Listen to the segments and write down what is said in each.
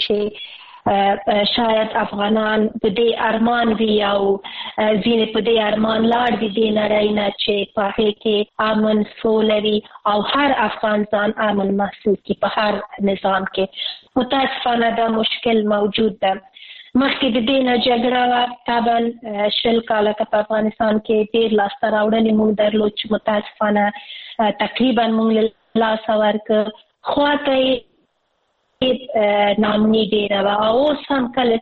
چې شاید افغانان په دې ارمان وي او ځینې په دې ارمان لاړ دي دې نړۍ نه چې په هغې کې امن سوله وي او هر افغان ځان امن محسوس کړي په هر نظام کې. متاسفانه دا مشکل موجود ده. مخکې د دې نه جګړه وه، طبعا 20 کاله که په افغانستان کې ډېر لاسته راوړنې موږ درلود چې متاسفانه تقریبا موږ له لاسه ورکړ. خواته یې نامني ډېره وه او اوس هم کله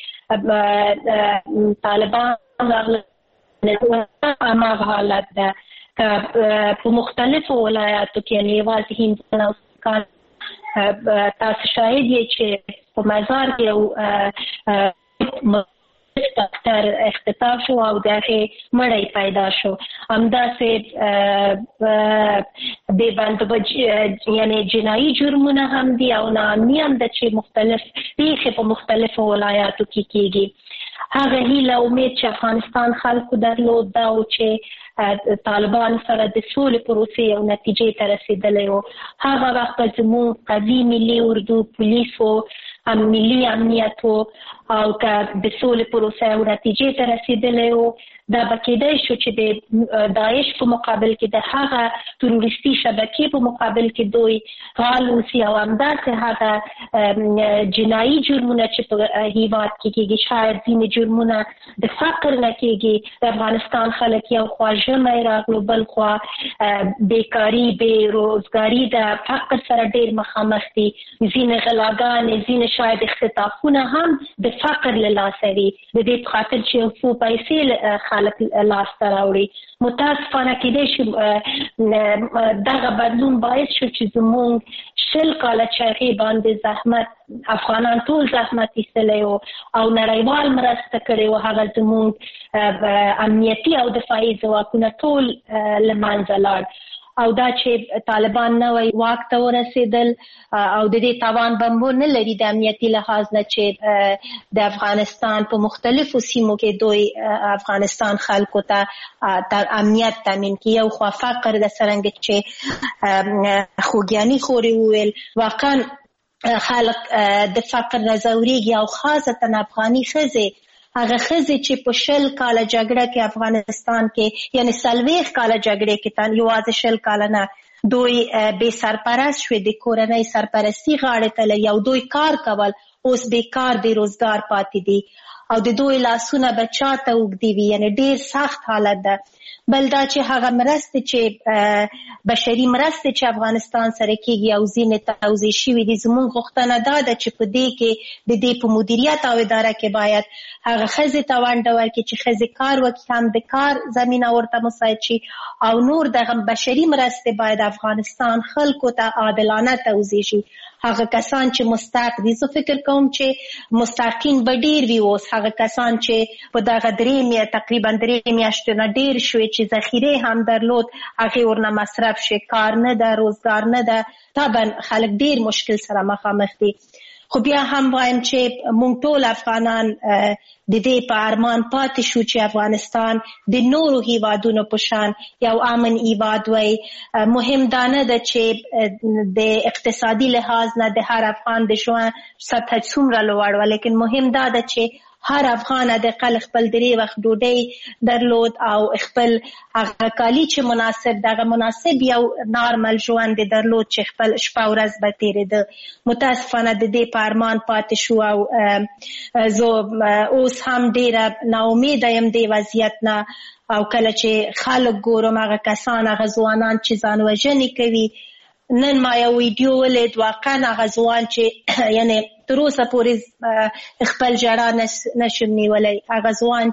چې طالبان راغله هماغه حالت ده که په مختلفو ولایاتو کې یعنې یوازې هندوستان او کال تاسو شاهد یې چې په مزار کې یو ډاکټر اختطاف شو او د هغې مړی پیدا شو. همداسې دې باندې یعنې جنایي جرمونه هم دي او ناامني هم ده چې مختلف پیښې په مختلفو ولایاتو کې کېږي. هغه هیله امید چې افغانستان خلکو درلود دا و چې طالبان سره د سولې پروسې او نتیجې ته رسېدلی و. هغه وخت به زموږ قوي ملي اردو پولیسو ملي امنیت و او که د سولې پروسه او نتیجې ته رسېدلی و دا به کېدی شو چې د داعش په مقابل کې د هغه تروریستي شبکې په مقابل کې دوی فعال اوسي او همداسې هغه جنایي جرمونه چې په هېواد کې کېږي شاید ځینې جرمونه د فقر نه کېږي. د افغانستان خلک یو خوا ژمی راغلو بل خوا بیکاري بې روزګاري د فقر سره ډېر مخامخ دي. ځینې غلاګانې ځینې شاید اختطافونه هم د فقر له لاسه وي د دې په خاطر چې یو څو پیسې خلک لاسته راوړي. متاسفانه کېدی شي دغه بدلون باعث شو چې زموږ 20 کاله چې هغې باندې زحمت افغانان ټول زحمت ایستلی و او نړیوال مرسته کړې وه هغه زموږ امنیتي او دفاعي ځواکونه ټول له منځه لاړ. او دا چې طالبان نوی واک ته ورسېدل او د دې توان به نه لري د امنیتي لحاظ نه چې د افغانستان په مختلفو سیمو کې دوی افغانستان خلکو ته امنیت تامین کړي. یو خوا فقر د څرنګه چې خوږیاني خورې وویل واقعا خلک د فقر نه ځورېږي او خاصتا افغاني ښځې هغه ښځې چې په 20 کاله جګړه کې افغانستان کې یعنی 40 کاله جګړې کې یوازې 20 کاله نه دوی بې سرپرست شوې د کورنۍ سرپرستي غاړې ته لري او دوی کار کول اوس بیکار د روزګار پاتې دي او د دوی لاسونه به چاته اوږدي وي یعنی ډېر سخت حالت ده. بل دا چې هغه مرستې چې بشري مرستې چې افغانستان سره کېږي او ځینې توضیح شوي دي زموږ غوښتنه دا ده چې په دې کې د دې په مدیریت او اداره کې باید هغه ښځې ته ونډه ورکړي چې ښځې کار وکړي هم د کار زمینه ورته مساعد شي او نور دغه بشري مرستې باید افغانستان خلکو ته عادلانه توضیح شي. هغه کسان چې مستحق دي زه فکر کوم چې مستحقین به ډېر وي. اوس هغه کسان چې په دغه تقریبا 3 میاشتو نه ډېر شوې چې ذخیرې هم درلود هغې ورنه مصرف شي کار نه ده روزګار نه ده طبعا خلک ډېر مشکل سره مخامخ دي. خو بیا هم وایم چې موږ ټول افغانان د دې په ارمان پاتې شو چې افغانستان د نورو هیوادونو په شان یو امن هیواد وي. مهم دا نه ده چې د اقتصادي لحاظ نه د هر افغان د ژوند سطح څومره لوړ وه لیکن مهم دا ده چې هر افغان حداقل خپل 3 وخت ډوډۍ درلود او خپل هغه کالي چې مناسب دغه مناسب یو نارمل ژوند درلود چې خپل شپه ورځ به تېرېده. متاسفانه د دې په ارمان پاتې شو او زه اوس هم ډېره ناامیده یم دې وضعیت نه او کله چې خلک ګورم هغه کسان هغه ځوانان چې ځان وژنې کوي نن ما یو ویډیو ولید واقعا هغه ځوان چې یعنی تر اوسه پورې خپل ژړا نشم نیولی هغه ځوان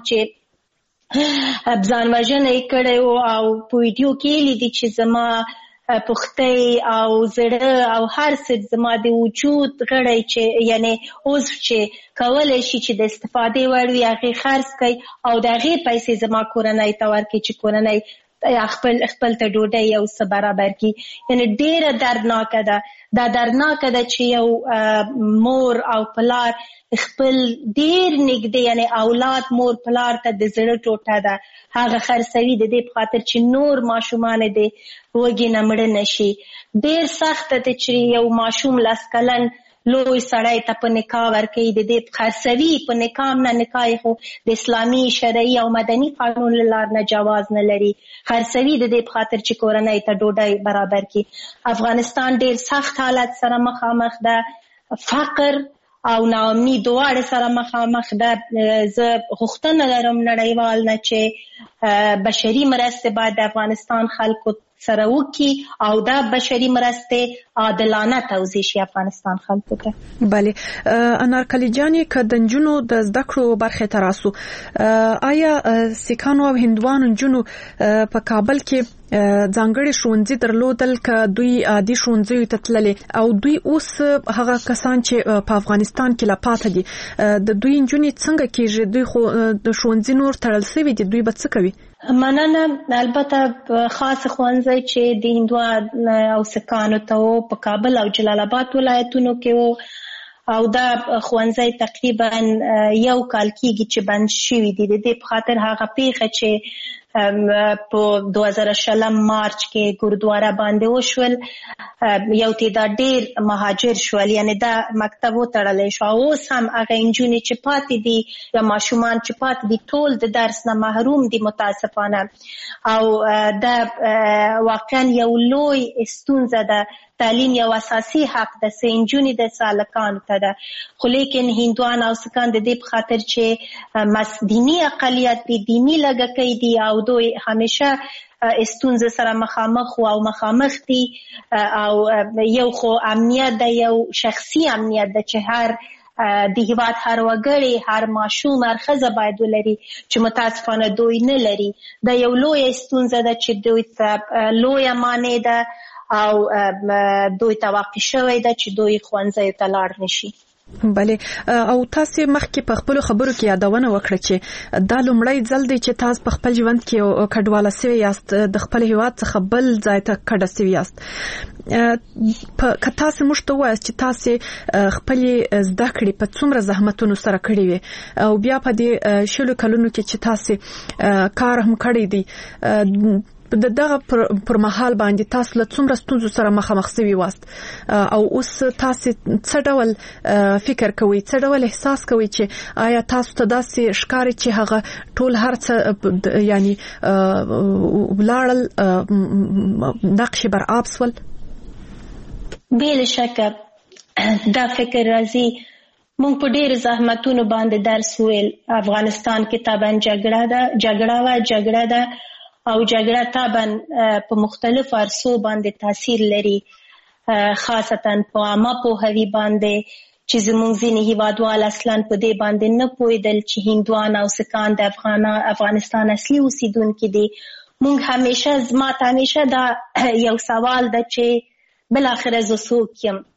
چې ځان وژنه یې کړی و او په ویډیو کې لیدي چې زما پختۍ او زړه او هر څه زما د وجود غړی چې یعنی عضو چې کولی شي چې د استفادې وړ وي هغې خرڅ کوي او د هغې پیسې زما کورنۍ ته ورکړي چې کورنۍ خپل ته ډوډۍ یو څه برابر کړي. یعنی ډېره دردناکه ده. دا دردناکه ده چې یو مور او پلار خپل ډېر نږدې یعنی اولاد مور پلار ته د زړه ټوټه ده هغه خرڅوي د دې په خاطر چې نور ماشومان دې وږي نه مړه نه شي. ډېر سخته ده چې یو ماشوم 10 کلن لوی سړی ته په نکاح ورکوي، د دې خرڅوي په نکاح نه. نکاح خو د اسلامي شرعي او مدني قانون له لارې نه جواز نه لري، خرڅوي د دې په خاطر چې کورنۍ ته ډوډۍ برابر کړي. افغانستان ډېر سخت حالت سره مخامخ ده، فقر او ناامني دواړه سره مخامخ ده. زه غوښتنه لرم نړیوال نه چې بشري مرستې باید د افغانستان خلکو سره وکړي او دا بشري مرستې عادلانه توزیع شي افغانستان خلکو ته. بله انارکلي جانې، که د نجونو د زده کړو برخې ته راسو، آیا سیکانو او هندوانو نجونو په کابل کې ځانګړي ښوونځي درلودل که دوی عادي ښوونځیو ته تللې، او دوی اوس هغه کسان چې په افغانستان کې لا پاته دي د دوی نجونې څنګه کېږي؟ دوی خو د ښوونځي نور تړل شوي دي، دوی به څه کوي؟ مننه. البته خاص ښوونځی چې د هندو او سکانو ته و په کابل او جلال آباد ولایتونو کې و، او دا ښوونځی تقریبا یو کال کېږي چې بند شوي دي. د دې په خاطر هغه پیښه چې په 2020 مارچ کې ګوردواره باندې وشول، یو تعداد ډېر مهاجر شول، یعنی دا مکتب وتړلی شو. اوس هم هغه نجونې چې پاتې دي یا ماشومان چې پاتې دي ټول د درس نه محروم دي متاسفانه، او دا واقعا یو لوی ستونزه ده. تعلیم یو اساسي حق ده، سه نجونې د سالکانو ته ده، خو لیکن هندوان او سکان د دې په خاطر چې دینی اقلیت دي، دینی لږکۍ دي او دوی همیشه ستونزه سره مخامخ او مخامخ دي. او یو خو امنیت ده، یو شخصي امنیت ده چې هر د هیواد هر وګړی، هر ماشوم، هر ښځه باید ولري، چې متاسفانه دوی نه لري. دا یو لوی ستونزه ده چې دوی ته لوی مانع ده او دوی ته واقع شوی ده چې دوی ښوونځیو ته لاړ نشي. بله، او تاسو مخکې په خپل خبرو کې یادونه وکړه چې دا لومړی ځل دی چې تاسو په خپل ژوند کې کډواله شوي یاست، د خپل هیواد څخه بل ځای ته کډه شوي یاست. که تاسو موږ ته وایاست چې تاسو خپل زده کړې په څومره زحمتونو سره کړې وي، او بیا په دې 20 کلونو کې چې تاسو کار هم کړی دی، د دغه پر مهال باندې تاسو له څومره ستونزو سره مخامخ شوي واست، او اوس تاسو څه ډول فکر کوئ، څه ډول احساس کوئ چې آیا تاسو ته داسې ښکاري چې هغه ټول هر څه یعنی ولاړل نقش برآب سول؟ بلا شکه دا فکر راځي. مونږ په ډېر زحمتونو باندې درس ویل. افغانستان کې طبعا جګړه ده او جګړه طبعا په مختلفو عرصو باندې تاثیر لري، خاصتا په عامه پوهاوي باندې، چې زموږ ځینې هیوادوال اصلا په دې باندې نه پوهېدل چې هندوان او سکان د افغانستان اصلي اوسیدونکي دي. ما ته همیشه دا یو سوال ده چې بالاخره زه څوک یم.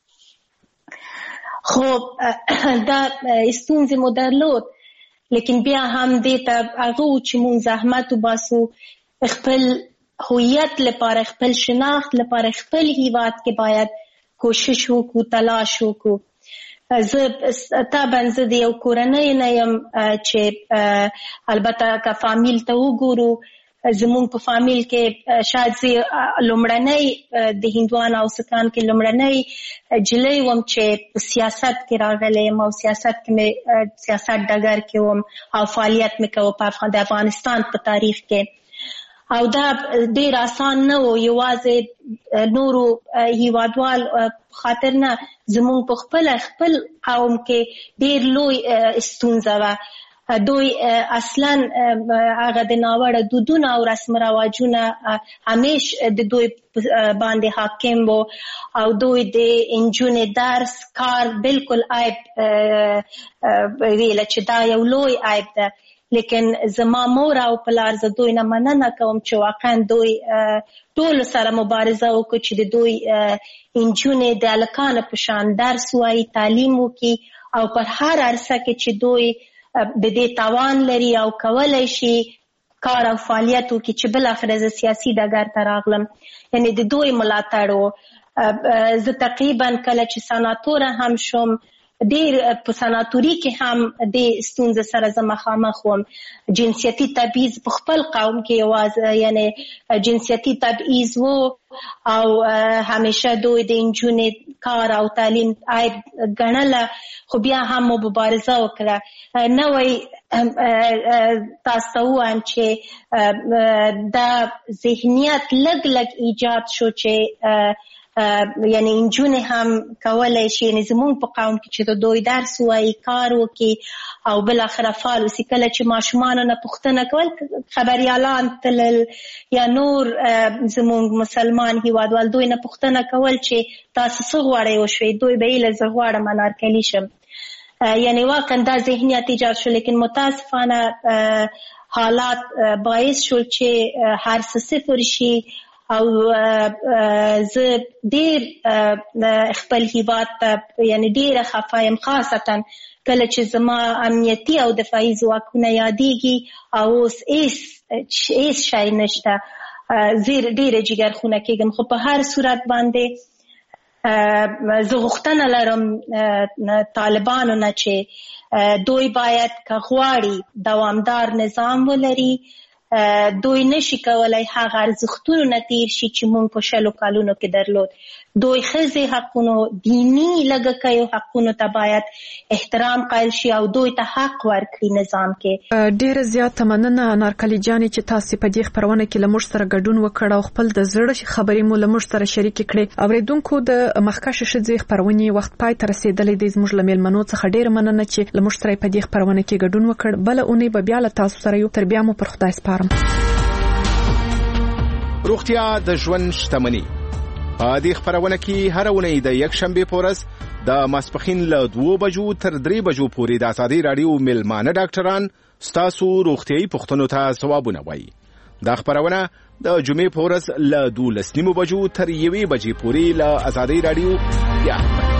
خو دا ستونزې مو درلود، لیکن بیا هم دې ته هغه چې مونږ زحمت وباسو خپل هویت لپاره، خپل شناخت لپاره، خپل هیواد کې باید کوشش وکړو، تلاش وکړو. طبعا زه د یو کورنۍ نه یم چې البته که فامیل ته وګورو، زمونږ په فامیل کې شاید زه لومړنۍ د هندوان او سکان کې لومړنۍ جلۍ وم چې په سیاست کې راغلی یم، او سیاست ډګر کې وم او فعالیت مې کوه د افغانستان په تاریخ کې. او دا ډیر آسان نه و، یوازې نورو هیوادوال خاطر نه، زمونږ په خپل قوم کې ډیر لوی ستونزه وه. دوی اصلا هغه د ناوړه دودونه او رسم رواجونه همیش د دوی باندې حاکم وو، او دوی د انجونې درس کار بالکل عیب ویله چې دا یو لوی عیب ده. لیکن زما مور او پلار زه دوی نه مننه کوم چې واقعا دوی ټول سره مبارزه وکړو چې د دوی انجونې د هلکانو په شان درس وایي، تعلیم وکړي، او پر هر عرصه کې چې دوی د دې توان لري او کولای شي کار او فعالیت وکړي، چې بالاخره زه سیاسي ډګر ته راغلم. یعنی د دوی ملاتړ و. زه تقریبا کله چې سناتوره هم شوم، ډیر په سناتوري کې هم د ستونزې سره زه مخامخ وم. جنسیتي تبعیض په خپل قوم کې یوازې یعنی جنسیتي تبعیض وو او همیشه دوی د نجونې کار او تعلیم عیب ګڼله، خو بیا هم مبارزه وکړه. نوی تاسو ته ووایم چې دا ذهنیت لږ ایجاد شو چې یعنی نجونې هم کولی شي، یعنی زموږ په قوم کې چې دوی درس وایي، کار وکړي او بالاخره فعال اوسي. کله چې ماشومانو نه پوښتنه کول، خبریالان تلل یا نور زموږ مسلمان هیوادوال دوی نه پوښتنه کول چې تاسو څه غواړئ وشوئ، دوی به یې زه غواړم انارکلي شم. یعنی واقعا دا ذهنیت ایجاد شو، لیکن متاسفانه حالات باعث شو چې هر څه صفر شي او زه ډیر خپل هیواد ته یعنی ډیره خفه یم، خاصتا کله چې زما امنیتي او دفاعي ځواکونه یادېږي او اوس هیڅ شی نشته. زه ډیره جګرخونه کېږم، خو په هر صورت باندې زه غوښتنه لرم طالبانو نه چې دوی باید که غواړي دوامدار نظام ولري، دوی نشي کولای هغه ارزښتونو نه تیر شي چې مونږ په 60 کالونو کې درلود. دوی ښځې حقونو، دینی لږکیو حقونو ته باید احترام قایل شي او دوی ته حق ورکړي نظام کې. ډیره زیاته مننه انارکلي جانې چې تاسو په دې خبرونه کې له موږ سره ګډون وکړ او خپل د زړه خبرې مو له موږ سره شریک کړې. اوریدونکو د مخکښ ښځې خبرونه وخت پای ته رسیدلې د زموږ له میلمنو څخه ډیره مننه چې له موږ سره په دې خبرونه کې ګډون وکړ. بل اونۍ به بیا له تاسو سره یو، تر بیا مو پر خدای سپارم. روغتیا د ژوند شتمني. په دې خبرونه کې هر اونۍ د یک شنبه په ورځ د ماسپخین له 2 بجو تر 3 بجو پورې د ازادي رادیو میلمانه ډاکټران ستاسو روغتیايي پوښتنو ته ځوابونه وایي. دا خبرونه د جمعې په ورځ له 12 بجو تر 1 بجې پورې له ازادي رادیو یا